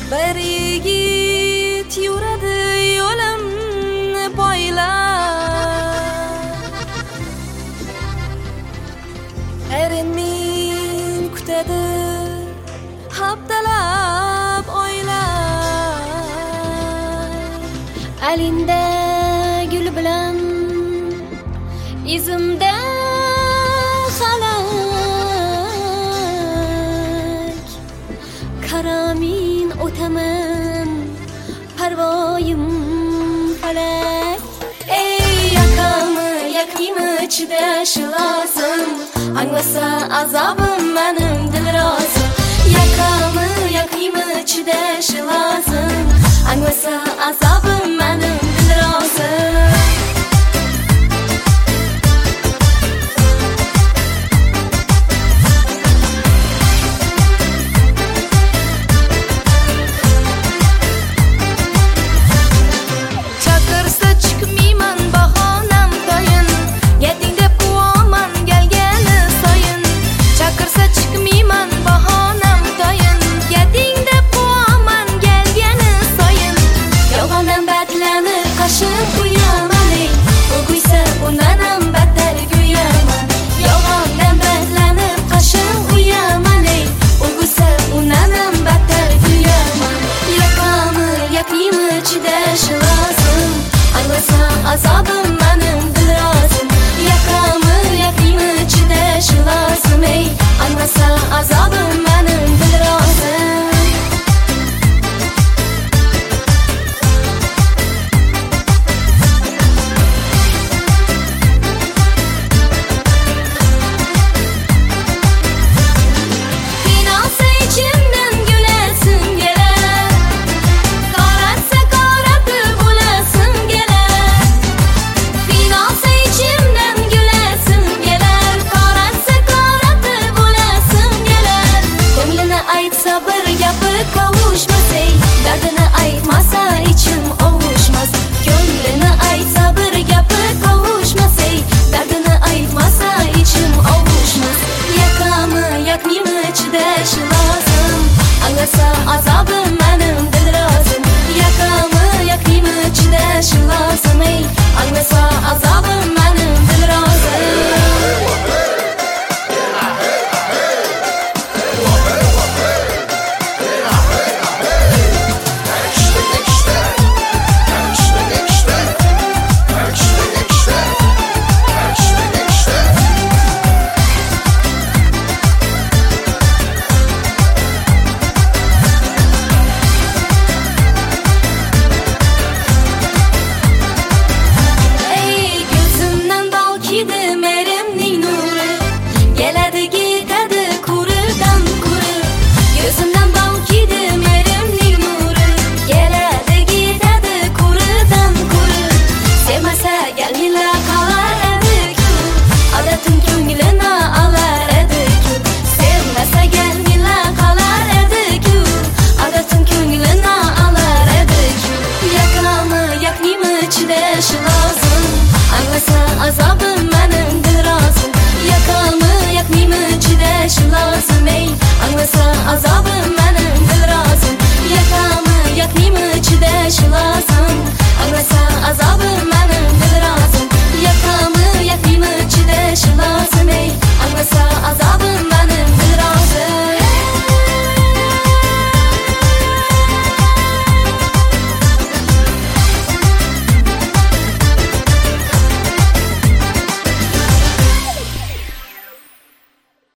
Bir yigit yuradi yo'limni boylab, erinmay kutadi haftalab oylab. Alinda gul bilan izimda xalak, karamin o'taman parvoyim falak. Ey yakamı yakmaymi chidashi lozim, anglasa azobim menim dilrozim. Yakamı yakmaymi chidashi lozim, anglasa azobim menim dilrozim. Azabım benim dilrozim. Yakamı yakmaymi chidashi lozim, ey anglasa azobim menim dilrozim. Finalsa içimden gülesim geler, qaratsa qaratib bo'lasim gelar. Finalsa içimden gülesim geler, qaratsa qaratib bo'lasim gelar. Ko'nglini aytsa bir gapi kavuşmas, ey dardini aytmasa içim ovuşmas. Ko'nglini aytsa bir gapi kavuşmas, ey dardini aytmasa içim ovuşmas. Yakamı yakmaymi chidashi lozim, anglasa